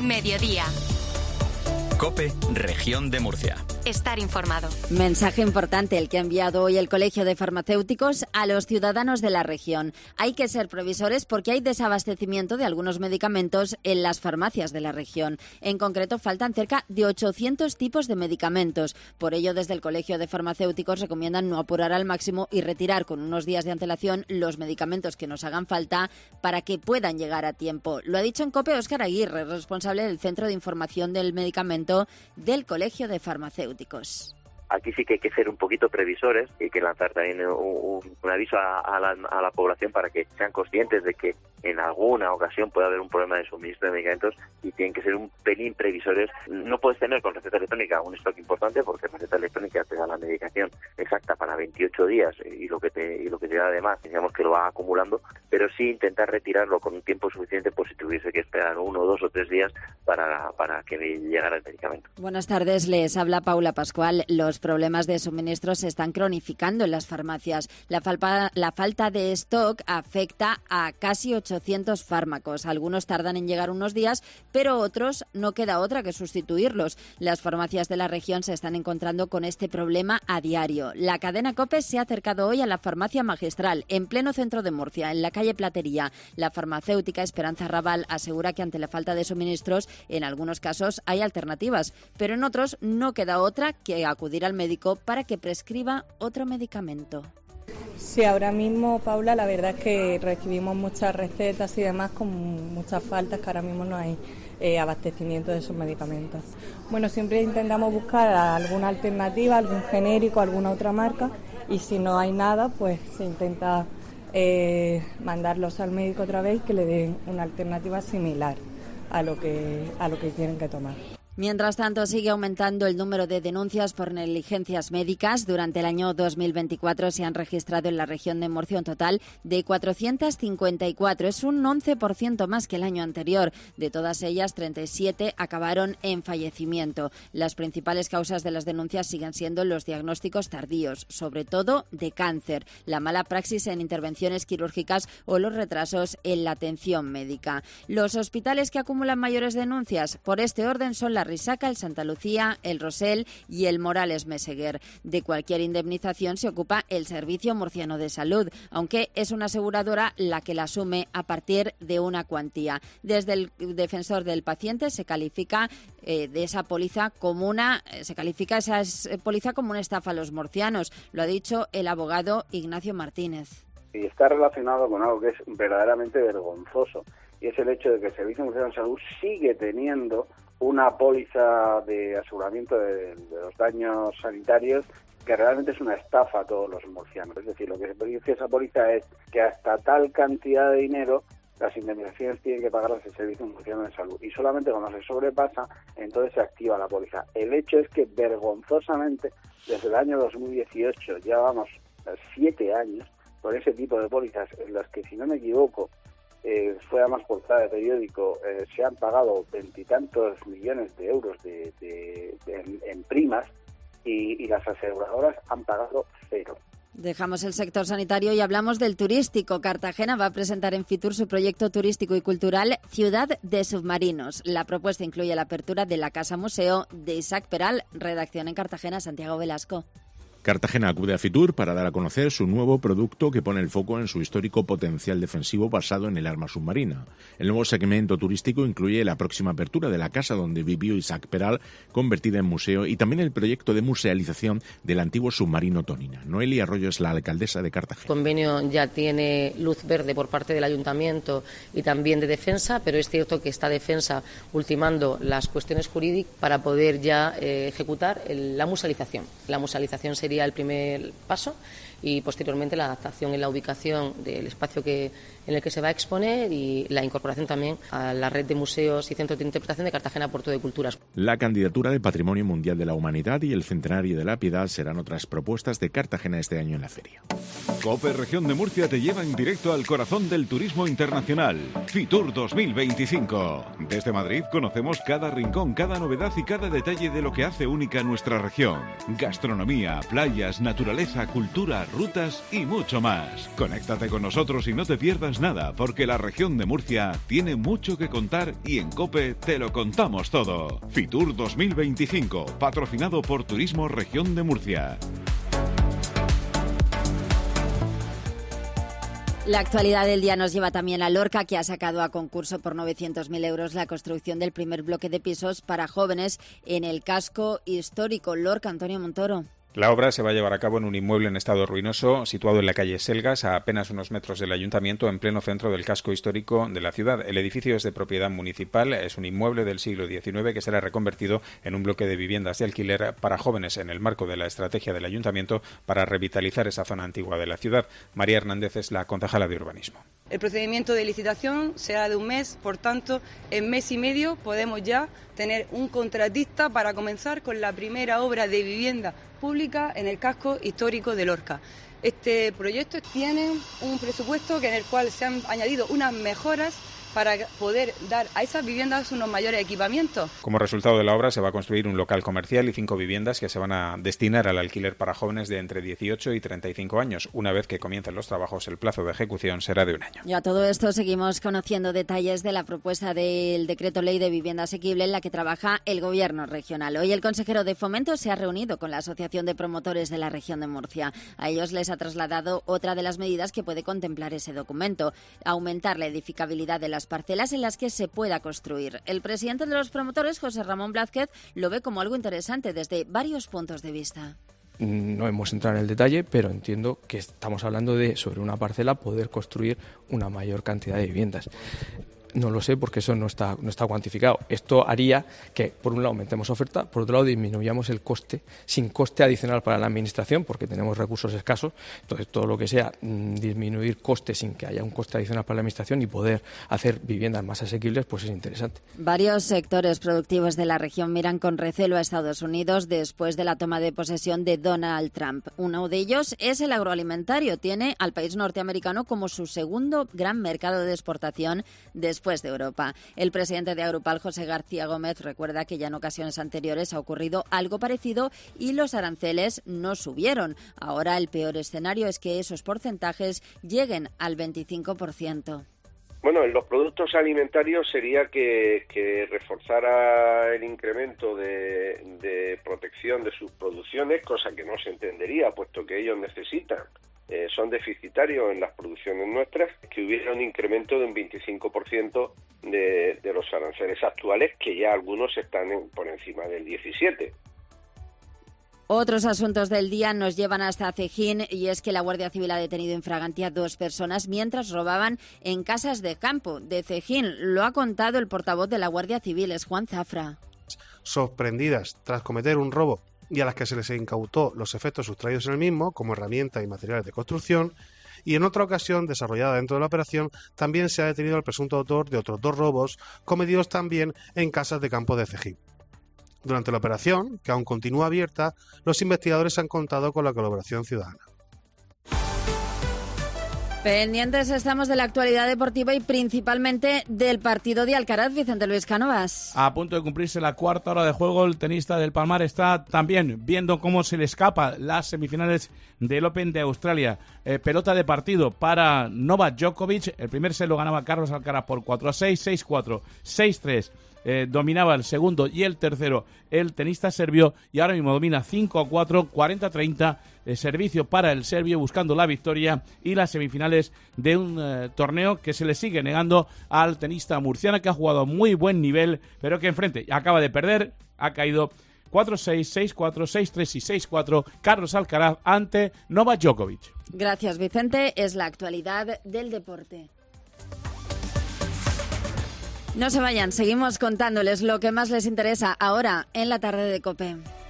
mediodía. COPE, Región de Murcia. Estar informado. Mensaje importante el que ha enviado hoy el Colegio de Farmacéuticos a los ciudadanos de la región. Hay que ser previsores porque hay desabastecimiento de algunos medicamentos en las farmacias de la región. En concreto, faltan cerca de 800 tipos de medicamentos. Por ello, desde el Colegio de Farmacéuticos recomiendan no apurar al máximo y retirar con unos días de antelación los medicamentos que nos hagan falta para que puedan llegar a tiempo. Lo ha dicho en COPE Óscar Aguirre, responsable del Centro de Información del Medicamento del Colegio de Farmacéuticos. Aquí sí que hay que ser un poquito previsores y hay que lanzar también un aviso a la población para que sean conscientes de que en alguna ocasión puede haber un problema de suministro de medicamentos y tienen que ser un pelín previsores. No puedes tener con receta electrónica un stock importante porque receta electrónica te da la medicación exacta para 28 días y lo que te da además, digamos que lo va acumulando, pero sí intentar retirarlo con un tiempo suficiente por si tuviese que esperar 1, 2 o 3 días para que llegara el medicamento. Buenas tardes, les habla Paula Pascual. Los problemas de suministro se están cronificando en las farmacias. La falta de stock afecta a casi 800 fármacos. Algunos tardan en llegar unos días, pero otros no queda otra que sustituirlos. Las farmacias de la región se están encontrando con este problema a diario. La cadena COPE se ha acercado hoy a la farmacia Magistral, en pleno centro de Murcia, en la calle Platería. La farmacéutica Esperanza Raval asegura que ante la falta de suministros, en algunos casos hay alternativas, pero en otros no queda otra que acudir al médico para que prescriba otro medicamento. Sí, ahora mismo, Paula, la verdad es que recibimos muchas recetas y demás con muchas faltas, que ahora mismo no hay abastecimiento de esos medicamentos. Bueno, siempre intentamos buscar alguna alternativa, algún genérico, alguna otra marca, y si no hay nada, pues se intenta mandarlos al médico otra vez que le den una alternativa similar a lo que tienen que tomar. Mientras tanto, sigue aumentando el número de denuncias por negligencias médicas. Durante el año 2024 se han registrado en la región de Murcia un total de 454. Es un 11% más que el año anterior. De todas ellas, 37 acabaron en fallecimiento. Las principales causas de las denuncias siguen siendo los diagnósticos tardíos, sobre todo de cáncer, la mala praxis en intervenciones quirúrgicas o los retrasos en la atención médica. Los hospitales que acumulan mayores denuncias por este orden son la Risaca, el Santa Lucía, el Rosell y el Morales Meseguer. De cualquier indemnización se ocupa el Servicio Murciano de Salud, aunque es una aseguradora la que la asume a partir de una cuantía. Desde el defensor del paciente se califica esa póliza como una estafa a los murcianos. Lo ha dicho el abogado Ignacio Martínez. Y está relacionado con algo que es verdaderamente vergonzoso, y es el hecho de que el Servicio Murciano de Salud sigue teniendo una póliza de aseguramiento de los daños sanitarios que realmente es una estafa a todos los murcianos. Es decir, lo que se dice esa póliza es que hasta tal cantidad de dinero las indemnizaciones tienen que pagarlas el Servicio Murciano de Salud, y solamente cuando se sobrepasa, entonces se activa la póliza. El hecho es que vergonzosamente desde el año 2018 ya vamos 7 años con ese tipo de pólizas en las que, si no me equivoco, fue además portada de periódico, se han pagado 20 y tantos millones de euros en primas, y las aseguradoras han pagado 0. Dejamos el sector sanitario y hablamos del turístico. Cartagena va a presentar en Fitur su proyecto turístico y cultural Ciudad de Submarinos. La propuesta incluye la apertura de la Casa Museo de Isaac Peral. Redacción en Cartagena, Santiago Velasco. Cartagena acude a Fitur para dar a conocer su nuevo producto que pone el foco en su histórico potencial defensivo basado en el arma submarina. El nuevo segmento turístico incluye la próxima apertura de la casa donde vivió Isaac Peral, convertida en museo, y también el proyecto de musealización del antiguo submarino Tonina. Noelia Arroyo es la alcaldesa de Cartagena. El convenio ya tiene luz verde por parte del Ayuntamiento y también de Defensa, pero es cierto que está Defensa ultimando las cuestiones jurídicas para poder ya ejecutar la musealización. La musealización sería el primer paso, y posteriormente la adaptación en la ubicación del espacio en el que se va a exponer, y la incorporación también a la red de museos y centros de interpretación de Cartagena Puerto de Culturas. La candidatura de Patrimonio Mundial de la Humanidad y el Centenario de la Piedad serán otras propuestas de Cartagena este año en la feria. COPE Región de Murcia te lleva en directo al corazón del turismo internacional. Fitur 2025. Desde Madrid conocemos cada rincón, cada novedad y cada detalle de lo que hace única nuestra región. Gastronomía, playas, naturaleza, cultura, rutas y mucho más. Conéctate con nosotros y no te pierdas pierdas nada, porque la región de Murcia tiene mucho que contar y en COPE te lo contamos todo. Fitur 2025, patrocinado por Turismo Región de Murcia. La actualidad del día nos lleva también a Lorca, que ha sacado a concurso por 900.000 euros la construcción del primer bloque de pisos para jóvenes en el casco histórico. Lorca, Antonio Montoro. La obra se va a llevar a cabo en un inmueble en estado ruinoso, situado en la calle Selgas, a apenas unos metros del ayuntamiento, en pleno centro del casco histórico de la ciudad. El edificio es de propiedad municipal, es un inmueble del siglo XIX que será reconvertido en un bloque de viviendas de alquiler para jóvenes en el marco de la estrategia del ayuntamiento para revitalizar esa zona antigua de la ciudad. María Hernández es la concejala de urbanismo. El procedimiento de licitación será de un mes, por tanto, en mes y medio podemos ya tener un contratista para comenzar con la primera obra de vivienda pública en el casco histórico de Lorca. Este proyecto tiene un presupuesto en el cual se han añadido unas mejoras para poder dar a esas viviendas unos mayores equipamientos. Como resultado de la obra se va a construir un local comercial y 5 viviendas que se van a destinar al alquiler para jóvenes de entre 18 y 35 años. Una vez que comiencen los trabajos, el plazo de ejecución será de un año. Y a todo esto seguimos conociendo detalles de la propuesta del Decreto Ley de Vivienda Asequible en la que trabaja el Gobierno regional. Hoy el consejero de Fomento se ha reunido con la Asociación de Promotores de la región de Murcia. A ellos les ha trasladado otra de las medidas que puede contemplar ese documento: aumentar la edificabilidad de las parcelas en las que se pueda construir. El presidente de los promotores, José Ramón Blázquez, lo ve como algo interesante desde varios puntos de vista. No hemos entrado en el detalle, pero entiendo que estamos hablando de, sobre una parcela, poder construir una mayor cantidad de viviendas. No lo sé porque eso no está cuantificado. Esto haría que, por un lado, aumentemos oferta, por otro lado, disminuyamos el coste, sin coste adicional para la Administración, porque tenemos recursos escasos. Entonces, todo lo que sea disminuir costes sin que haya un coste adicional para la Administración y poder hacer viviendas más asequibles, pues es interesante. Varios sectores productivos de la región miran con recelo a Estados Unidos después de la toma de posesión de Donald Trump. Uno de ellos es el agroalimentario. Tiene al país norteamericano como su segundo gran mercado de exportación después de Europa. El presidente de Agrupal, José García Gómez, recuerda que ya en ocasiones anteriores ha ocurrido algo parecido y los aranceles no subieron. Ahora el peor escenario es que esos porcentajes lleguen al 25%. Bueno, en los productos alimentarios sería que reforzara el incremento de protección de sus producciones, cosa que no se entendería, puesto que ellos necesitan. Son deficitarios en las producciones nuestras, que hubiera un incremento de un 25% de los aranceles actuales, que ya algunos están por encima del 17%. Otros asuntos del día nos llevan hasta Cejín, y es que la Guardia Civil ha detenido en Fragantía 2 personas mientras robaban en casas de campo de Cejín. Lo ha contado el portavoz de la Guardia Civil, es Juan Zafra. Sorprendidas tras cometer un robo y a las que se les incautó los efectos sustraídos en el mismo, como herramientas y materiales de construcción, y en otra ocasión desarrollada dentro de la operación también se ha detenido al presunto autor de otros 2 robos cometidos también en casas de campo de Cejín. Durante la operación, que aún continúa abierta, los investigadores han contado con la colaboración ciudadana. Pendientes estamos de la actualidad deportiva y principalmente del partido de Alcaraz. Vicente Luis Cánovas. A punto de cumplirse la 4ª hora de juego, el tenista del Palmar está también viendo cómo se le escapa las semifinales del Open de Australia. Pelota de partido para Novak Djokovic. El primer set lo ganaba Carlos Alcaraz por 4-6, 6-4, 6-3. Dominaba el segundo y el tercero el tenista serbio, y ahora mismo domina 5-4, 40-30, servicio para el serbio buscando la victoria y las semifinales de un torneo que se le sigue negando al tenista murciano, que ha jugado a muy buen nivel, pero que enfrente acaba de perder, ha caído 4-6, 6-4, 6-3 y 6-4 Carlos Alcaraz ante Novak Djokovic. Gracias, Vicente. Es la actualidad del deporte. No se vayan, seguimos contándoles lo que más les interesa ahora en la tarde de COPE.